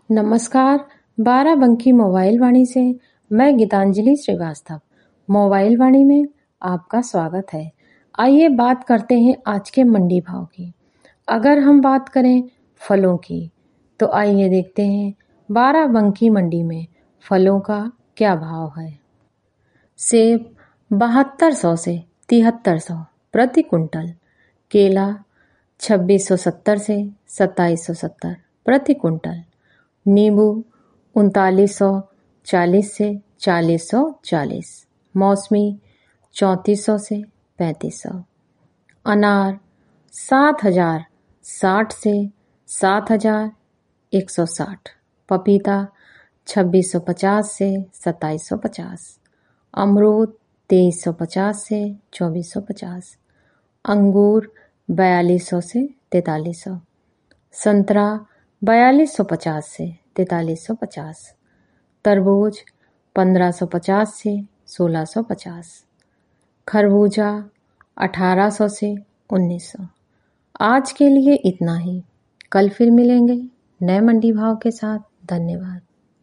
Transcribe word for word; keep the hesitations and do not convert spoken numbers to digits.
नमस्कार। बाराबंकी मोबाइल वाणी से मैं गीतांजलि श्रीवास्तव मोबाइल वाणी में आपका स्वागत है। आइए बात करते हैं आज के मंडी भाव की। अगर हम बात करें फलों की तो आइए देखते हैं बाराबंकी मंडी में फलों का क्या भाव है। सेब बहत्तर सौ से तिहत्तर सौ प्रति कुंटल, केला छब्बीस सौ सत्तर से सत्ताईस सौ सत्तर प्रति कुंटल, नींबू उनतालीस सौ चालीस से चालीस सौ चालीस, मौसमी चौंतीस सौ से पैंतीस सौ, अनार सात हजार साठ से सात हजार एक सौ साठ, पपीता छब्बीस सौ पचास से सत्ताईस सौ पचास, अमरूद तेईस सौ पचास से चौबीस सौ पचास, अंगूर बयालीस सौ से तैतालीस सौ, संतरा बयालीस सौ पचास से तैतालीस सौ पचास, तरबूज पंद्रह सौ पचास से सोलह सौ पचास, खरबूजा अठारह सौ से उन्नीस सौ। आज के लिए इतना ही। कल फिर मिलेंगे नए मंडी भाव के साथ। धन्यवाद।